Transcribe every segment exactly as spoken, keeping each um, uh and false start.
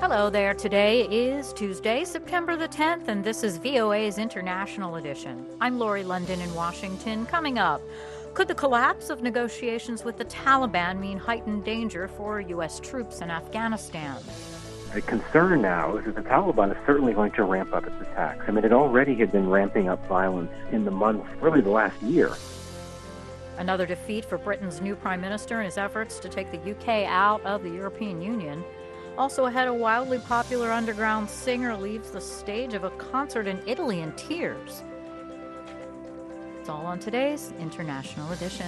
Hello there. Today is Tuesday, September the tenth, and this is V O A's International Edition. I'm Lori London in Washington. Coming up, could the collapse of negotiations with the Taliban mean heightened danger for U S troops in Afghanistan? The concern now is that the Taliban is certainly going to ramp up its attacks. I mean, it already had been ramping up violence in the months, really the last year. Another defeat for Britain's new prime minister in his efforts to take the U K out of the European Union. Also ahead, a wildly popular underground singer leaves the stage of a concert in Italy in tears. It's all on today's International Edition.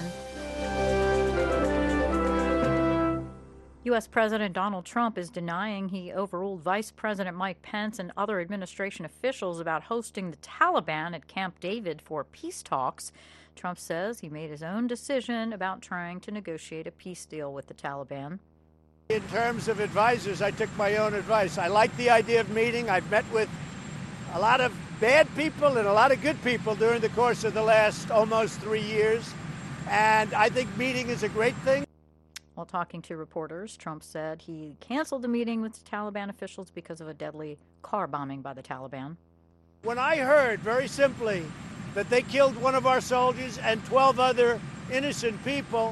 U S. President Donald Trump is denying he overruled Vice President Mike Pence and other administration officials about hosting the Taliban at Camp David for peace talks. Trump says he made his own decision about trying to negotiate a peace deal with the Taliban. In terms of advisors, I took my own advice. I like the idea of meeting. I've met with a lot of bad people and a lot of good people during the course of the last almost three years. And I think meeting is a great thing. While talking to reporters, Trump said he canceled the meeting with the Taliban officials because of a deadly car bombing by the Taliban. When I heard, very simply, that they killed one of our soldiers and twelve other innocent people,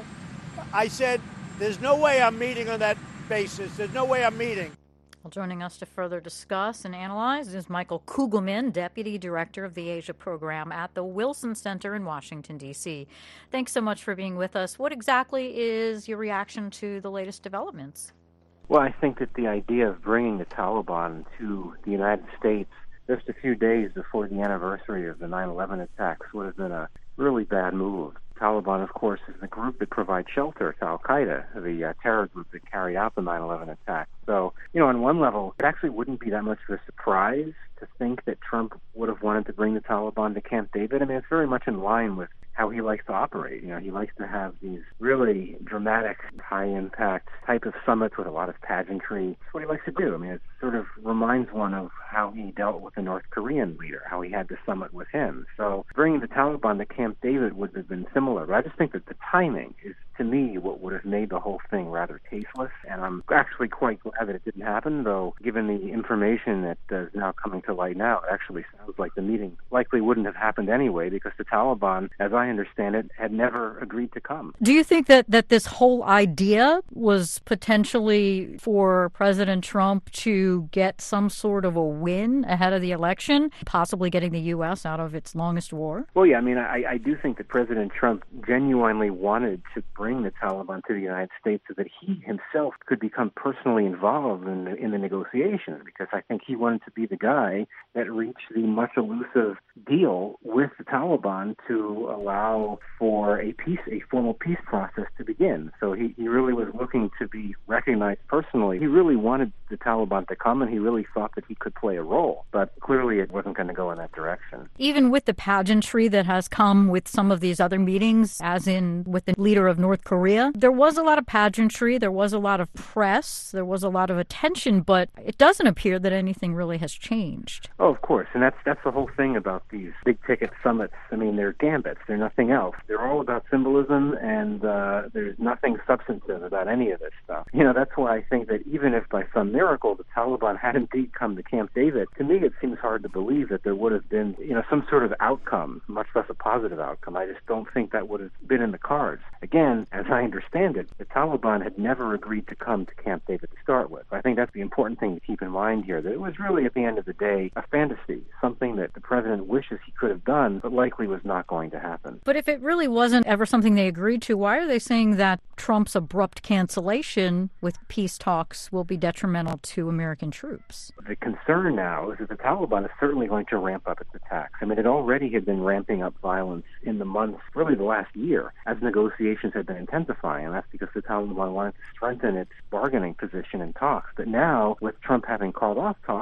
I said, there's no way I'm meeting on that basis. There's no way I'm meeting. Well, joining us to further discuss and analyze is Michael Kugelman, Deputy Director of the Asia Program at the Wilson Center in Washington, D C Thanks so much for being with us. What exactly is your reaction to the latest developments? Well, I think that the idea of bringing the Taliban to the United States just a few days before the anniversary of the nine eleven attacks would have been a really bad move. Taliban, of course, is the group that provides shelter to al-Qaeda, the uh, terror group that carried out the nine eleven attacks. So, you know, on one level, it actually wouldn't be that much of a surprise to think that Trump would have wanted to bring the Taliban to Camp David. I mean, it's very much in line with how he likes to operate. You know, he likes to have these really dramatic, high-impact type of summits with a lot of pageantry. That's what he likes to do. I mean, it sort of reminds one of how he dealt with the North Korean leader, how he had the summit with him. So bringing the Taliban to Camp David would have been similar. But I just think that the timing is, to me, what would have made the whole thing rather tasteless. And I'm actually quite glad that it didn't happen, though, given the information that uh, is now coming to light now, it actually sounds like the meeting likely wouldn't have happened anyway, because the Taliban, as I understand it, had never agreed to come. Do you think that, that this whole idea was potentially for President Trump to get some sort of a win ahead of the election, possibly getting the U S out of its longest war? Well, yeah, I mean, I, I do think that President Trump genuinely wanted to bring the Taliban to the United States so that he himself could become personally involved in the, in the negotiations, because I think he wanted to be the guy that reached the much elusive deal with the Taliban to allow for a peace, a formal peace process to begin. So he, he really was looking to be recognized personally. He really wanted the Taliban to come, and he really thought that he could play a role. But clearly it wasn't going to go in that direction. Even with the pageantry that has come with some of these other meetings, as in with the leader of North Korea, there was a lot of pageantry, there was a lot of press, there was a lot of attention, but it doesn't appear that anything really has changed. Oh, of course, and that's that's the whole thing about these big-ticket summits. I mean, they're gambits, they're nothing else. They're all about symbolism, and uh, there's nothing substantive about any of this stuff. You know, that's why I think that even if by some miracle the Taliban had indeed come to Camp David, to me it seems hard to believe that there would have been, you know, some sort of outcome, much less a positive outcome. I just don't think that would have been in the cards. Again, as I understand it, the Taliban had never agreed to come to Camp David to start with. I think that's the important thing to keep in mind here, that it was really, at the end of the day, a fantasy, something that the president wishes he could have done, but likely was not going to happen. But if it really wasn't ever something they agreed to, why are they saying that Trump's abrupt cancellation with peace talks will be detrimental to American troops? The concern now is that the Taliban is certainly going to ramp up its attacks. I mean, it already had been ramping up violence in the months, really the last year, as negotiations had been intensifying, and that's because the Taliban wanted to strengthen its bargaining position in talks. But now, with Trump having called off talks,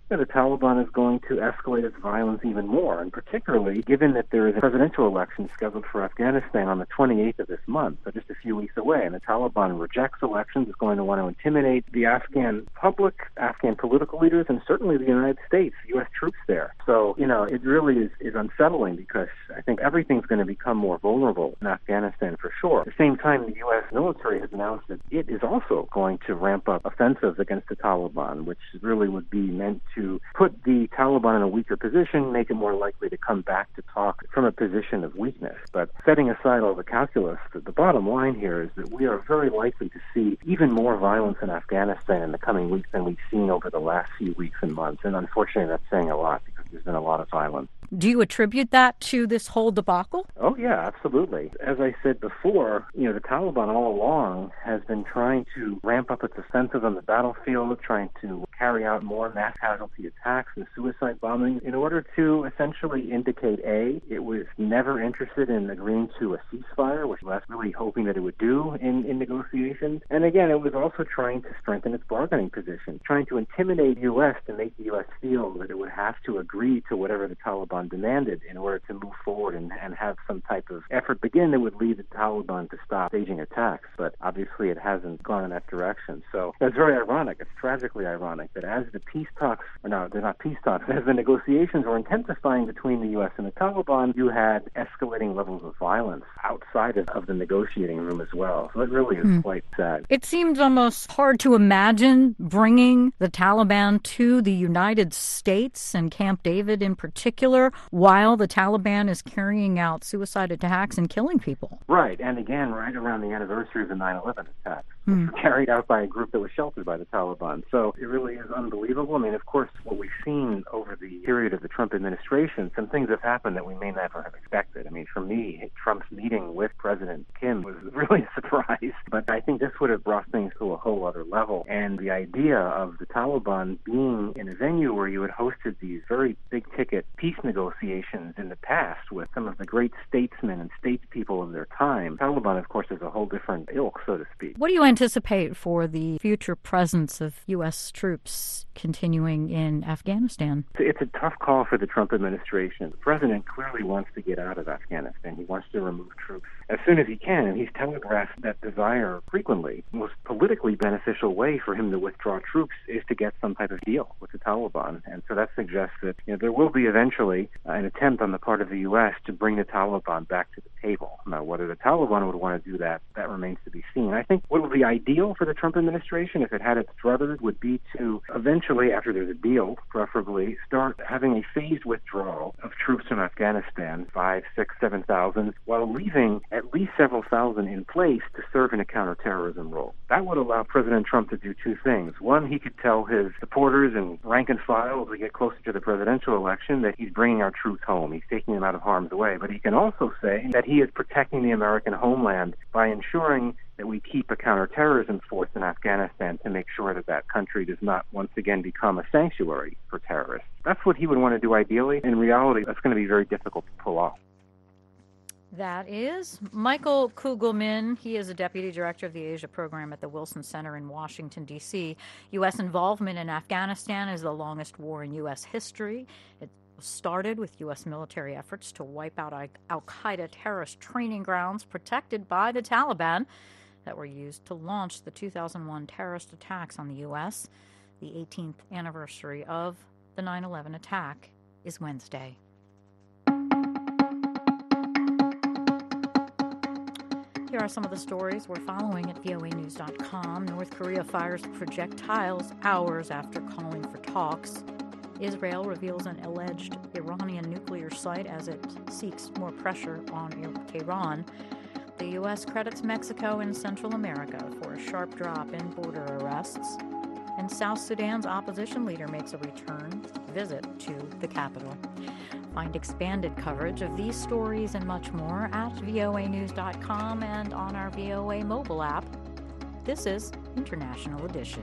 that the Taliban is going to escalate its violence even more, and particularly given that there is a presidential election scheduled for Afghanistan on the twenty-eighth of this month, so just a few weeks away, and the Taliban rejects elections, is going to want to intimidate the Afghan public, Afghan political leaders, and certainly the United States, U S troops there. So, you know, it really is, is unsettling because I think everything's going to become more vulnerable in Afghanistan for sure. At the same time, the U S military has announced that it is also going to ramp up offensives against the Taliban, which really would be meant to put the Taliban in a weaker position, make it more likely to come back to talk from a position of weakness. But setting aside all the calculus, the, the bottom line here is that we are very likely to see even more violence in Afghanistan in the coming weeks than we've seen over the last few weeks and months. And unfortunately, that's saying a lot because there's been a lot of violence. Do you attribute that to this whole debacle? Oh, yeah, absolutely. As I said before, you know, the Taliban all along has been trying to ramp up its offensive on the battlefield, trying to carry out more mass casualty attacks and suicide bombing in order to essentially indicate, A, it was never interested in agreeing to a ceasefire, which it was really hoping that it would do in, in negotiations. And again, it was also trying to strengthen its bargaining position, trying to intimidate the U S to make the U S feel that it would have to agree to whatever the Taliban demanded in order to move forward and, and have some type of effort begin that would lead the Taliban to stop staging attacks. But obviously it hasn't gone in that direction. So that's very ironic. It's tragically ironic that as the peace talks, or no, they're not peace talks, as the negotiations were intensifying between the U S and the Taliban, you had escalating levels of violence outside of, of the negotiating room as well. So it really is mm. quite sad. It seems almost hard to imagine bringing the Taliban to the United States and Camp David in particular, while the Taliban is carrying out suicide attacks and killing people. Right, and again, right around the anniversary of the nine eleven attacks, mm. which were carried out by a group that was sheltered by the Taliban. So it really is unbelievable. I mean, of course, what we've seen over the period of the Trump administration, some things have happened that we may never have expected. I mean, for me, Trump's meeting with President Kim was really a surprise, but I think this would have brought things to a whole other level. And the idea of the Taliban being in a venue where you had hosted these very big-ticket peace negotiations in the past with some of the great statesmen and statespeople of their time. Taliban, of course, is a whole different ilk, so to speak. What do you anticipate for the future presence of U S troops continuing in Afghanistan? It's a tough call for the Trump administration. The president clearly wants to get out of Afghanistan. He wants to remove troops as soon as he can, and he's telegraphed that desire frequently. The most politically beneficial way for him to withdraw troops is to get some type of deal with the Taliban. And so that suggests that, you know, there will be eventually uh, an attempt on the part of the U S to bring the Taliban back to the table. Now, whether the Taliban would want to do that, that remains to be seen. I think what would be ideal for the Trump administration, if it had its druthers, would be to eventually, after there's a deal, preferably, start having a phased withdrawal of troops from Afghanistan, five, six, seven thousand, while leaving at least several thousand in place to serve in a counterterrorism role. That would allow President Trump to do two things. One, he could tell his supporters and rank and file as we get closer to the presidential election that he's bringing our troops home. He's taking them out of harm's way. But he can also say that he is protecting the American homeland by ensuring that we keep a counterterrorism force in Afghanistan to make sure that that country does not once again become a sanctuary for terrorists. That's what he would want to do ideally. In reality, that's going to be very difficult to pull off. That is Michael Kugelman. He is a deputy director of the Asia program at the Wilson Center in Washington, D C U S involvement in Afghanistan is the longest war in U S history. It started with U S military efforts to wipe out al-Qaeda terrorist training grounds protected by the Taliban that were used to launch the two thousand one terrorist attacks on the U S. The eighteenth anniversary of the nine eleven attack is Wednesday. Here are some of the stories we're following at V O A news dot com. North Korea fires projectiles hours after calling for talks. Israel reveals an alleged Iranian nuclear site as it seeks more pressure on Tehran. The U S credits Mexico and Central America for a sharp drop in border arrests. And South Sudan's opposition leader makes a return visit to the capital. Find expanded coverage of these stories and much more at V O A news dot com and on our V O A mobile app. This is International Edition.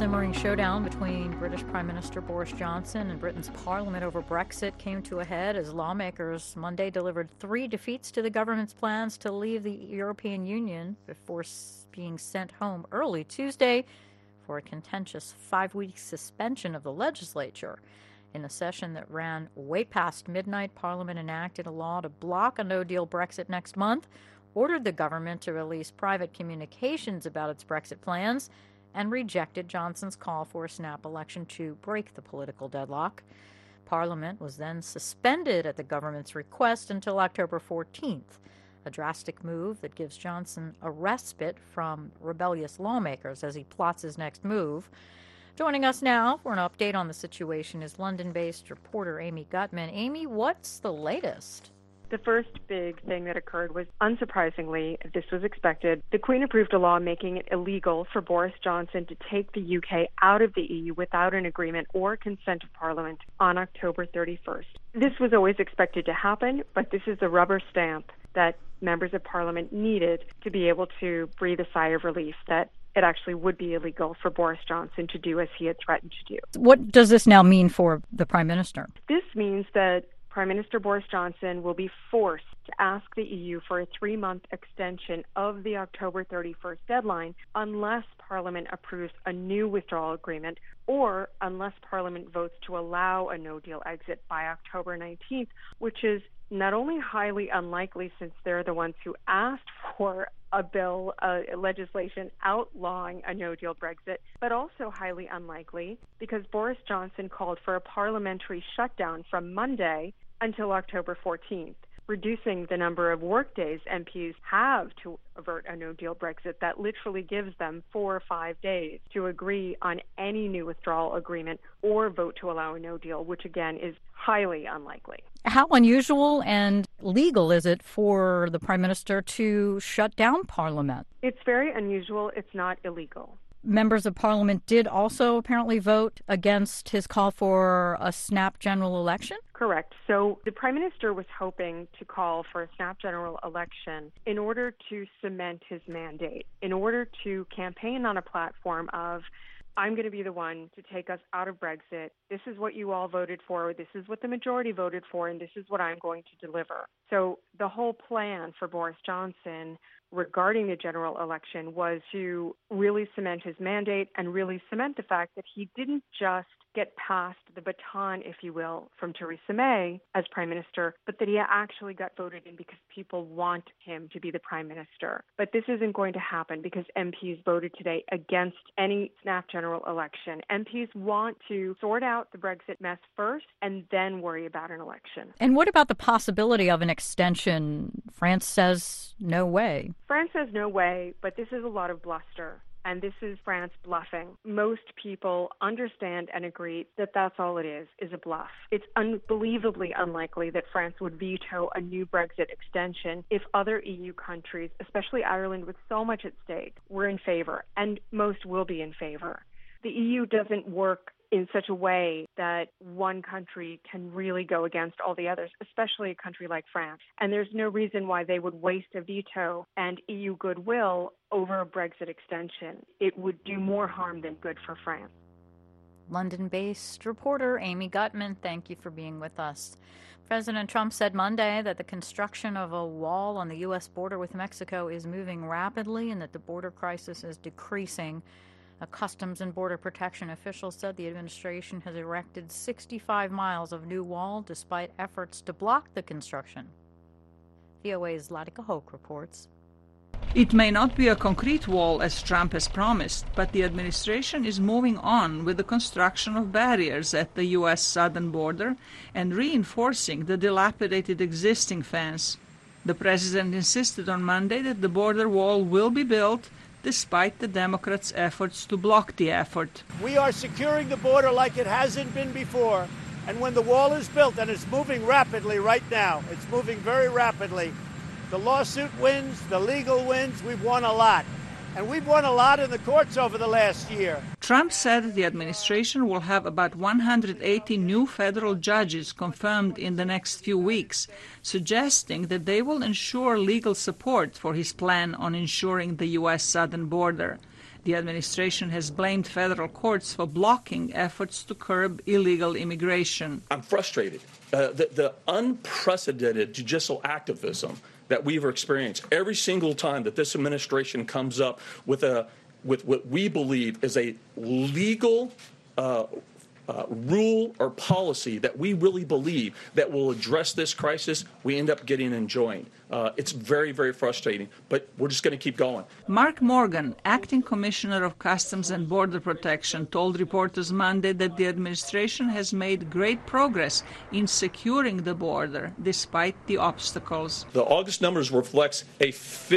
simmering showdown between British Prime Minister Boris Johnson and Britain's Parliament over Brexit came to a head as lawmakers Monday delivered three defeats to the government's plans to leave the European Union before being sent home early Tuesday for a contentious five-week suspension of the legislature. In a session that ran way past midnight, Parliament enacted a law to block a no-deal Brexit next month, ordered the government to release private communications about its Brexit plans, and rejected Johnson's call for a snap election to break the political deadlock. Parliament was then suspended at the government's request until October fourteenth, a drastic move that gives Johnson a respite from rebellious lawmakers as he plots his next move. Joining us now for an update on the situation is London-based reporter Amy Gutman. Amy, what's the latest? The first big thing that occurred was, unsurprisingly, this was expected, the Queen approved a law making it illegal for Boris Johnson to take the U K out of the E U without an agreement or consent of Parliament on October thirty-first. This was always expected to happen, but this is the rubber stamp that members of Parliament needed to be able to breathe a sigh of relief that it actually would be illegal for Boris Johnson to do as he had threatened to do. What does this now mean for the Prime Minister? This means that Prime Minister Boris Johnson will be forced to ask the E U for a three-month extension of the October thirty-first deadline unless Parliament approves a new withdrawal agreement or unless Parliament votes to allow a no-deal exit by October nineteenth, which is not only highly unlikely since they're the ones who asked for a bill, uh, legislation outlawing a no-deal Brexit, but also highly unlikely because Boris Johnson called for a parliamentary shutdown from Monday until October fourteenth, reducing the number of workdays M Ps have to avert a no-deal Brexit. That literally gives them four or five days to agree on any new withdrawal agreement or vote to allow a no-deal, which again is highly unlikely. How unusual and legal is it for the Prime Minister to shut down Parliament? It's very unusual. It's not illegal. Members of Parliament did also apparently vote against his call for a snap general election? Correct. So the Prime Minister was hoping to call for a snap general election in order to cement his mandate, in order to campaign on a platform of, I'm going to be the one to take us out of Brexit. This is what you all voted for. This is what the majority voted for, and this is what I'm going to deliver. So the whole plan for Boris Johnson regarding the general election was to really cement his mandate and really cement the fact that he didn't just get past the baton, if you will, from Theresa May as Prime Minister, but that he actually got voted in because people want him to be the Prime Minister. But this isn't going to happen because M Ps voted today against any snap general election. M Ps want to sort out the Brexit mess first and then worry about an election. And what about the possibility of an extension? France says no way. France says no way, but this is a lot of bluster. And this is France bluffing. Most people understand and agree that that's all it is, is a bluff. It's unbelievably unlikely that France would veto a new Brexit extension if other E U countries, especially Ireland with so much at stake, were in favor, and most will be in favor. The E U doesn't work in such a way that one country can really go against all the others, especially a country like France. And there's no reason why they would waste a veto and E U goodwill over a Brexit extension. It would do more harm than good for France. London-based reporter Amy Gutman, thank you for being with us. President Trump said Monday that the construction of a wall on the U S border with Mexico is moving rapidly and that the border crisis is decreasing. A Customs and Border Protection official said the administration has erected sixty-five miles of new wall despite efforts to block the construction. V O A's Latika Hoke reports. It may not be a concrete wall as Trump has promised, but the administration is moving on with the construction of barriers at the U S southern border and reinforcing the dilapidated existing fence. The president insisted on Monday that the border wall will be built despite the Democrats' efforts to block the effort. We are securing the border like it hasn't been before. And when the wall is built, and it's moving rapidly right now, it's moving very rapidly, the lawsuit wins, the legal wins, we've won a lot. And we've won a lot in the courts over the last year. Trump said the administration will have about one hundred eighty new federal judges confirmed in the next few weeks, suggesting that they will ensure legal support for his plan on ensuring the U S southern border. The administration has blamed federal courts for blocking efforts to curb illegal immigration. I'm frustrated. Uh, the, the unprecedented judicial activism that we've experienced every single time that this administration comes up with a with what we believe is a legal uh, uh, rule or policy that we really believe that will address this crisis, we end up getting enjoined. Uh, it's very, very frustrating, but we're just going to keep going. Mark Morgan, acting commissioner of Customs and Border Protection, told reporters Monday that the administration has made great progress in securing the border despite the obstacles. The August numbers reflects a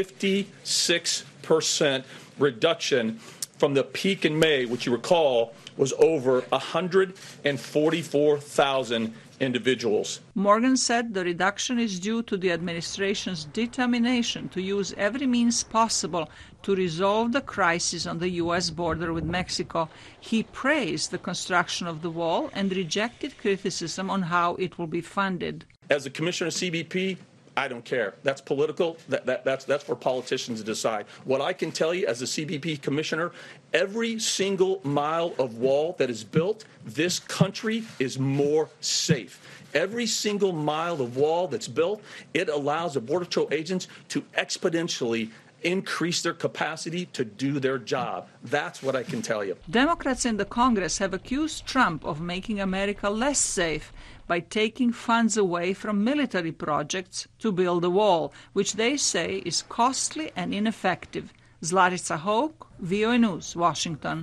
fifty-six percent reduction from the peak in May, which you recall was over one hundred forty-four thousand individuals. Morgan said the reduction is due to the administration's determination to use every means possible to resolve the crisis on the U S border with Mexico. He praised the construction of the wall and rejected criticism on how it will be funded. As a commissioner of C B P, I don't care. That's political. That, that, that's, that's for politicians to decide. What I can tell you as a C B P commissioner, every single mile of wall that is built, this country is more safe. Every single mile of wall that's built, it allows the Border Patrol agents to exponentially increase their capacity to do their job. That's what I can tell you. Democrats in the Congress have accused Trump of making America less safe by taking funds away from military projects to build a wall, which they say is costly and ineffective. Zlarica Hoke, V O A News, Washington.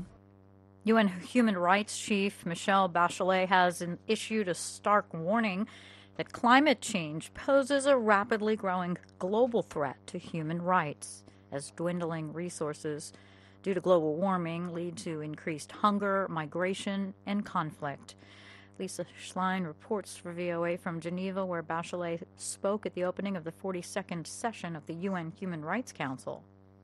U N Human Rights Chief Michelle Bachelet has issued a stark warning that climate change poses a rapidly growing global threat to human rights, as dwindling resources due to global warming lead to increased hunger, migration, and conflict. Lisa Schlein reports for V O A from Geneva, where Bachelet spoke at the opening of the forty-second session of the U N Human Rights Council.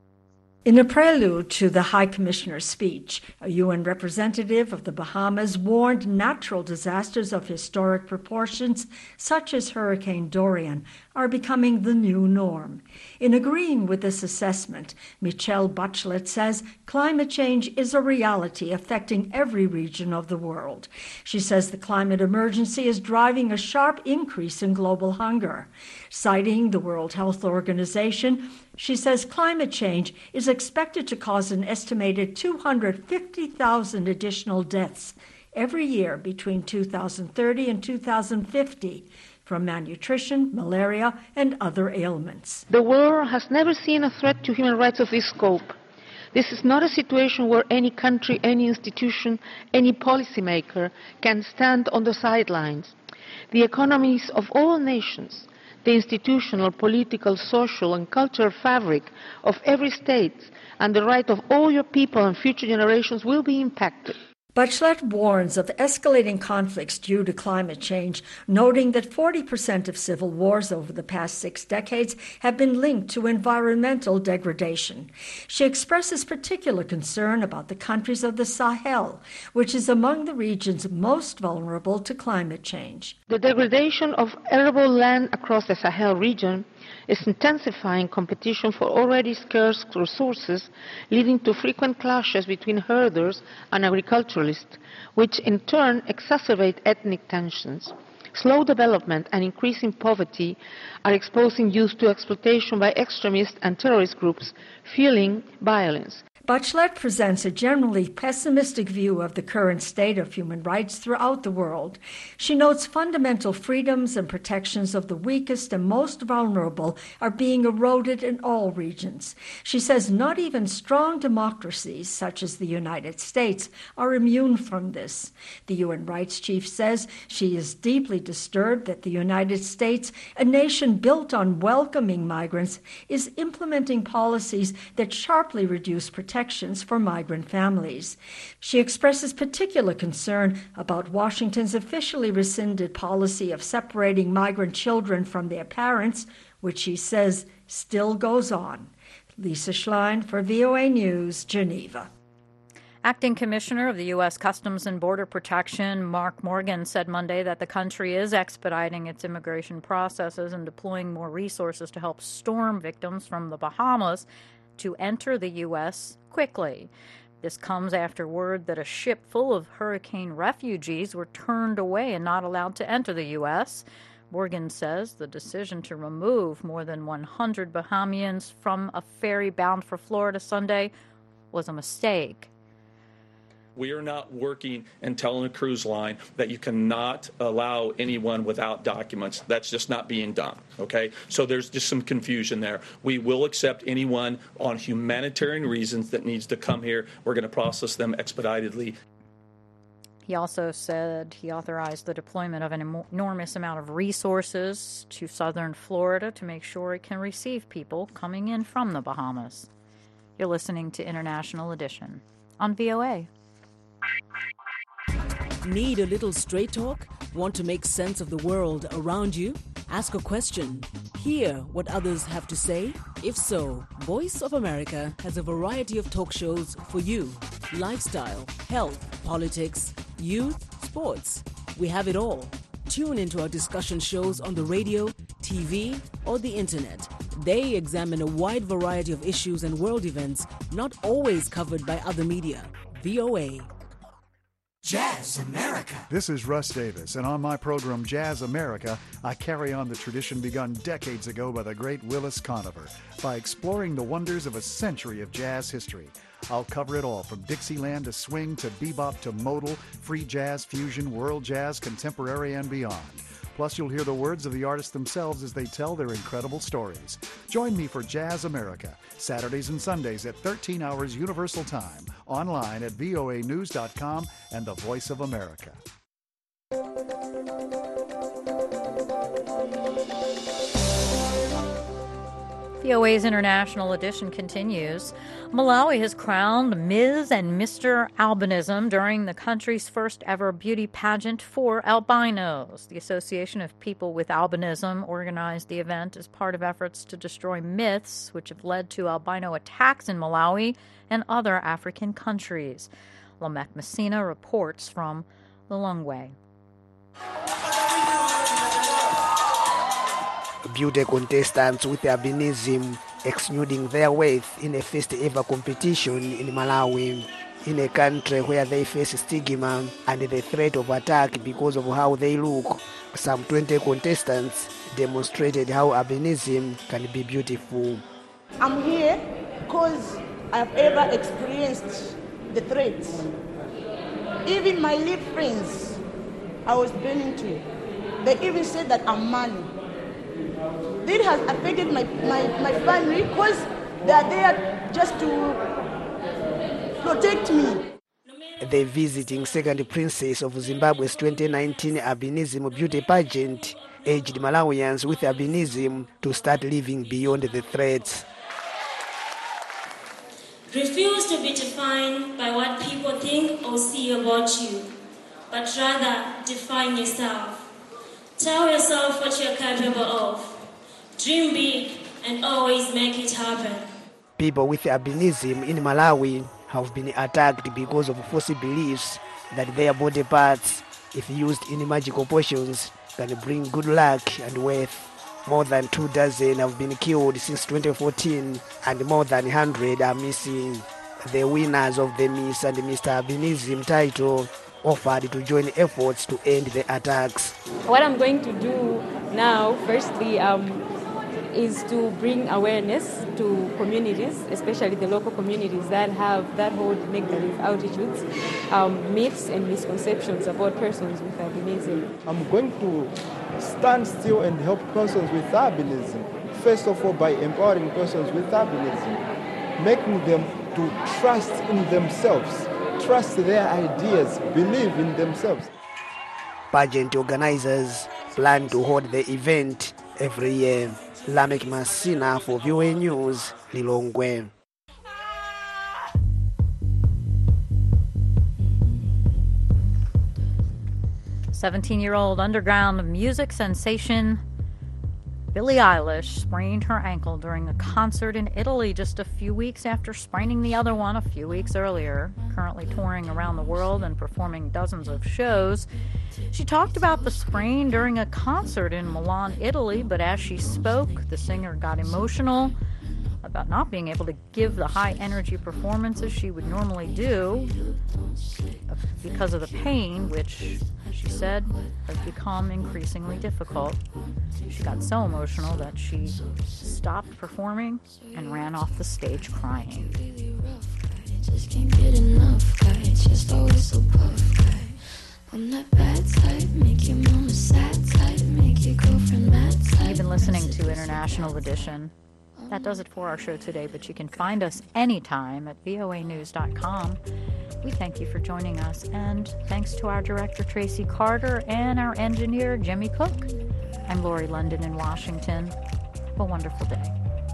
In a prelude to the High Commissioner's speech, a U N representative of the Bahamas warned natural disasters of historic proportions, such as Hurricane Dorian, are becoming the new norm. In agreeing with this assessment, Michelle Bachelet says climate change is a reality affecting every region of the world. She says the climate emergency is driving a sharp increase in global hunger. Citing the World Health Organization, she says climate change is expected to cause an estimated two hundred fifty thousand additional deaths every year between two thousand thirty and two thousand fifty from malnutrition, malaria, and other ailments. The world has never seen a threat to human rights of this scope. This is not a situation where any country, any institution, any policymaker can stand on the sidelines. The economies of all nations, the institutional, political, social, and cultural fabric of every state, and the right of all your people and future generations will be impacted. Bachelet warns of escalating conflicts due to climate change, noting that forty percent of civil wars over the past six decades have been linked to environmental degradation. She expresses particular concern about the countries of the Sahel, which is among the regions most vulnerable to climate change. The degradation of arable land across the Sahel region is intensifying competition for already scarce resources, leading to frequent clashes between herders and agriculturalists, which in turn exacerbate ethnic tensions. Slow development and increasing poverty are exposing youth to exploitation by extremist and terrorist groups, fueling violence. Bachelet presents a generally pessimistic view of the current state of human rights throughout the world. She notes fundamental freedoms and protections of the weakest and most vulnerable are being eroded in all regions. She says not even strong democracies, such as the United States, are immune from this. The U N Rights Chief says she is deeply disturbed that the United States, a nation built on welcoming migrants, is implementing policies that sharply reduce protection protections for migrant families. She expresses particular concern about Washington's officially rescinded policy of separating migrant children from their parents, which she says still goes on. Lisa Schlein for V O A News, Geneva. Acting Commissioner of the U S Customs and Border Protection, Mark Morgan, said Monday that the country is expediting its immigration processes and deploying more resources to help storm victims from the Bahamas to enter the U S quickly. This comes after word that a ship full of hurricane refugees were turned away and not allowed to enter the U S. Morgan says the decision to remove more than one hundred Bahamians from a ferry bound for Florida Sunday was a mistake. We are not working and telling a cruise line that you cannot allow anyone without documents. That's just not being done, okay? So there's just some confusion there. We will accept anyone on humanitarian reasons that needs to come here. We're going to process them expeditedly. He also said he authorized the deployment of an enormous amount of resources to southern Florida to make sure it can receive people coming in from the Bahamas. You're listening to International Edition on V O A. Need a little straight talk? Want to make sense of the world around you? Ask a question. Hear what others have to say? If so, Voice of America has a variety of talk shows for you. Lifestyle, health, politics, youth, sports. We have it all. Tune into our discussion shows on the radio, T V, or the internet. They examine a wide variety of issues and world events not always covered by other media. V O A. Jazz America. This is Russ Davis, and on my program Jazz America, I carry on the tradition begun decades ago by the great Willis Conover by exploring the wonders of a century of jazz history. I'll cover it all, from Dixieland to swing to bebop to modal, free jazz, fusion, world jazz, contemporary, and beyond. Plus, you'll hear the words of the artists themselves as they tell their incredible stories. Join me for Jazz America, Saturdays and Sundays at thirteen hours Universal Time, online at V O A news dot com and the Voice of America. V O A's International Edition continues. Malawi has crowned Miz and Mister Albinism during the country's first ever beauty pageant for albinos. The Association of People with Albinism organized the event as part of efforts to destroy myths which have led to albino attacks in Malawi and other African countries. Lamek Messina reports from Lilongwe. Beauty contestants with albinism exuding their worth in a first ever competition in Malawi, in a country where they face stigma and the threat of attack because of how they look. Some twenty contestants demonstrated how albinism can be beautiful. I'm here because I've ever experienced the threats. Even my lip friends, I was burning to. They even said that I'm money. This has affected my, my, my family because they are there just to protect me. The visiting second princess of Zimbabwe's twenty nineteen albinism beauty pageant urged Malawians with albinism to start living beyond the threats. Refuse to be defined by what people think or see about you, but rather define yourself. Tell yourself what you're capable of. Dream big and always make it happen. People with albinism in Malawi have been attacked because of false beliefs that their body parts, if used in magical potions, can bring good luck and wealth. More than two dozen have been killed since twenty fourteen, and more than one hundred are missing. The winners of the Miss and Mister Albinism title offered to join efforts to end the attacks. What I'm going to do now, firstly, um, is to bring awareness to communities, especially the local communities that have that hold negative attitudes, um, myths and misconceptions about persons with albinism. I'm going to stand still and help persons with albinism. First of all, by empowering persons with albinism, making them to trust in themselves, trust their ideas, believe in themselves. Pageant organizers plan to hold the event every year. Lamek Messina for V O A News, Lilongwe. seventeen-year-old underground music sensation Billie Eilish sprained her ankle during a concert in Italy just a few weeks after spraining the other one a few weeks earlier. Currently touring around the world and performing dozens of shows. She talked about the sprain during a concert in Milan, Italy, but as she spoke, the singer got emotional. about not being able to give the high energy performances she would normally do because of the pain, which she said has become increasingly difficult. She got so emotional that she stopped performing and ran off the stage crying. Just can't get enough, guy. Just always so puff, guy. I'm that bad type, make your mama sad type, make your girlfriend mad type. You've been listening to International Edition. That does it for our show today, but you can find us anytime at V O A news dot com. We thank you for joining us, and thanks to our director, Tracy Carter, and our engineer, Jimmy Cook. I'm Lori London in Washington. Have a wonderful day.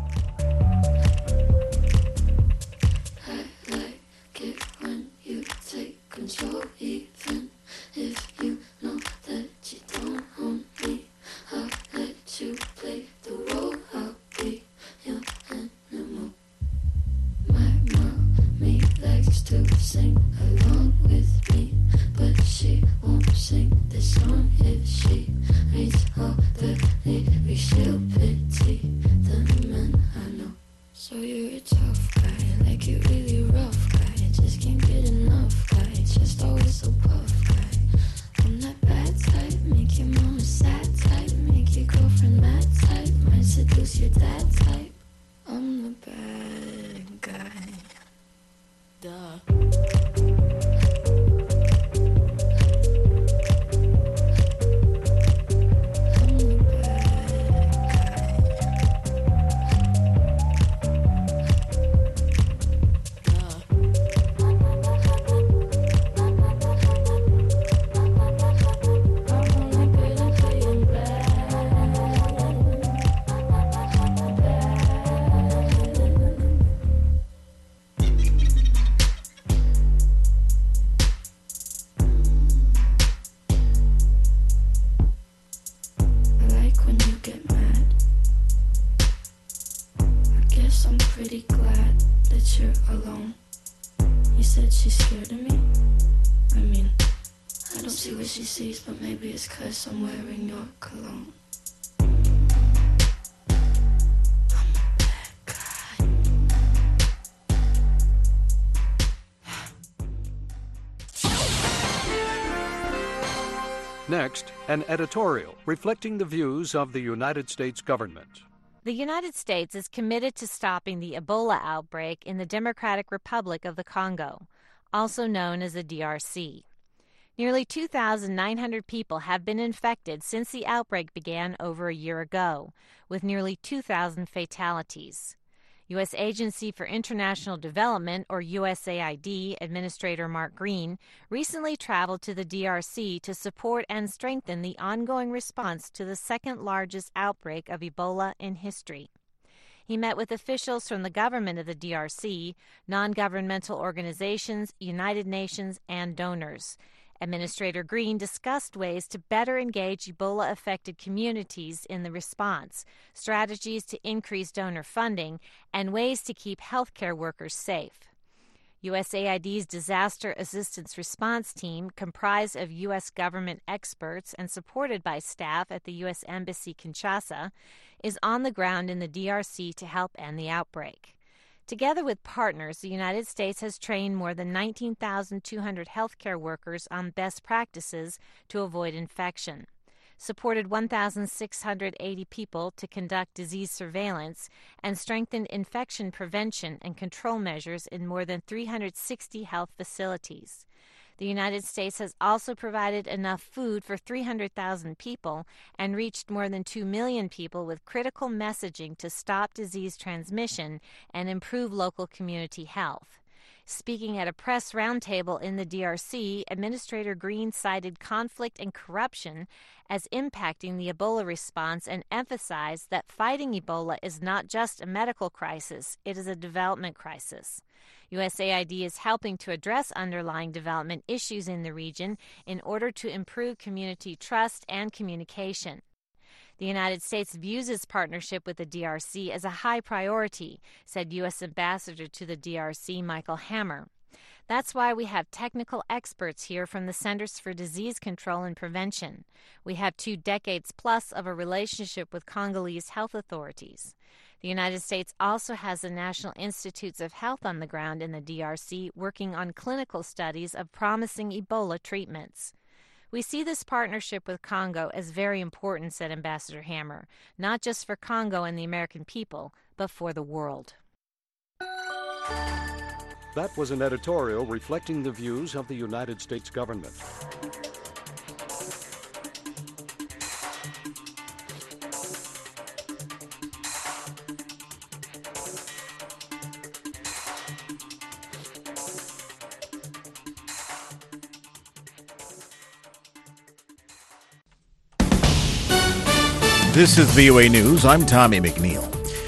I like it when you take control, even if you know that you don't own me. I'll let you play the role. I'll be your animal. My mommy likes to sing along with me, but she won't sing this song if she reads all the lyrics. She'll pity the men I know. So you're a tough guy, like you really rough guy. Just can't get enough guy, just always so puff guy. I'm that bad type, make your mama sad type, make your girlfriend mad type, might seduce your dad type. I'm the bad guy. Duh. She sees, but maybe it's 'cause I'm wearing your cologne. Next, an editorial reflecting the views of the United States government. The United States is committed to stopping the Ebola outbreak in the Democratic Republic of the Congo, also known as the D R C. Nearly two thousand nine hundred people have been infected since the outbreak began over a year ago, with nearly two thousand fatalities. U S Agency for International Development, or U S A I D, Administrator Mark Green, recently traveled to the D R C to support and strengthen the ongoing response to the second-largest outbreak of Ebola in history. He met with officials from the government of the D R C, non-governmental organizations, United Nations, and donors. Administrator Green discussed ways to better engage Ebola-affected communities in the response, strategies to increase donor funding, and ways to keep healthcare workers safe. U S A I D's Disaster Assistance Response Team, comprised of U S government experts and supported by staff at the U S Embassy Kinshasa, is on the ground in the D R C to help end the outbreak. Together with partners, the United States has trained more than nineteen thousand two hundred healthcare workers on best practices to avoid infection, supported one thousand six hundred eighty people to conduct disease surveillance, and strengthened infection prevention and control measures in more than three hundred sixty health facilities. The United States has also provided enough food for three hundred thousand people and reached more than two million people with critical messaging to stop disease transmission and improve local community health. Speaking at a press roundtable in the D R C, Administrator Green cited conflict and corruption as impacting the Ebola response and emphasized that fighting Ebola is not just a medical crisis, it is a development crisis. U S A I D is helping to address underlying development issues in the region in order to improve community trust and communication. The United States views its partnership with the D R C as a high priority, said U S Ambassador to the D R C Michael Hammer. That's why we have technical experts here from the Centers for Disease Control and Prevention. We have two decades plus of a relationship with Congolese health authorities. The United States also has the National Institutes of Health on the ground in the D R C working on clinical studies of promising Ebola treatments. We see this partnership with Congo as very important, said Ambassador Hammer, not just for Congo and the American people, but for the world. That was an editorial reflecting the views of the United States government. This is V O A News. I'm Tommy McNeil.